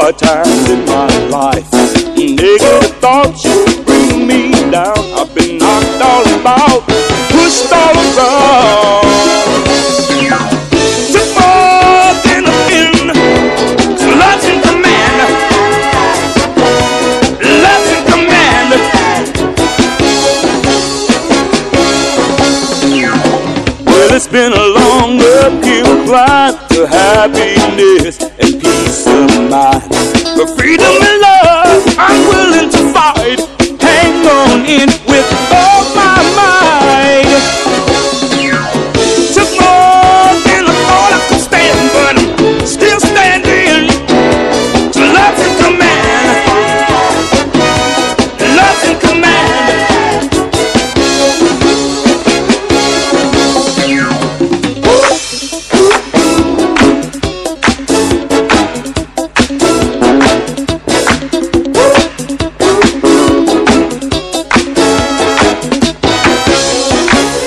hard times in my life. Negative thoughts used to bring me down. I've been knocked all about, pushed all around. Took more than a pin, so lots in command. Lots in command. Well, it's been a long uphill climb to happiness and peace of mind, for freedom and love.